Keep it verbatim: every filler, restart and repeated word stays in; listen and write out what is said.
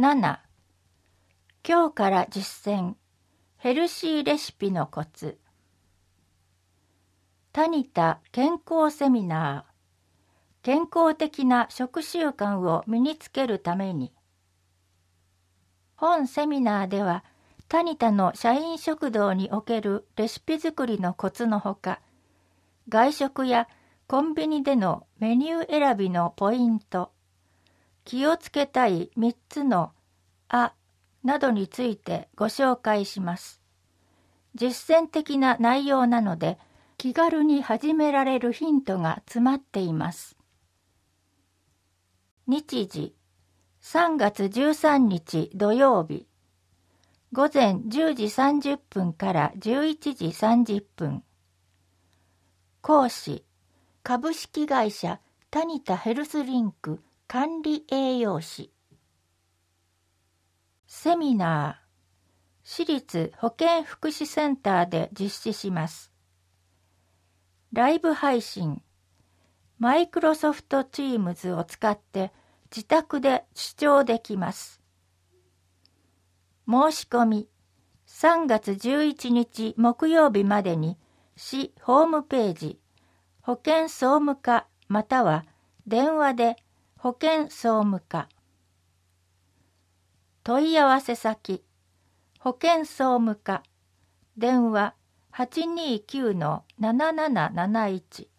なな、今日から実践ヘルシーレシピのコツ。タニタ健康セミナー。健康的な食習慣を身につけるために。本セミナーでは、タニタの社員食堂におけるレシピ作りのコツのほか、外食やコンビニでのメニュー選びのポイント、気をつけたいみっつのあなどについてご紹介します。実践的な内容なので、気軽に始められるヒントが詰まっています。日時、さんがつじゅうさんにち土曜日、ごぜんじゅうじさんじゅっぷんからじゅういちじさんじゅっぷん。講師、株式会社タニタヘルスリンク管理栄養士。セミナー、私立保健福祉センターで実施します。ライブ配信、マイクロソフトチームズを使って自宅で視聴できます。申し込み、さんがつじゅういちにち木曜日までに市ホームページ、保健総務課または電話で保健総務課。問い合わせ先、保健総務課、電話 はちにーきゅうのななななななないち。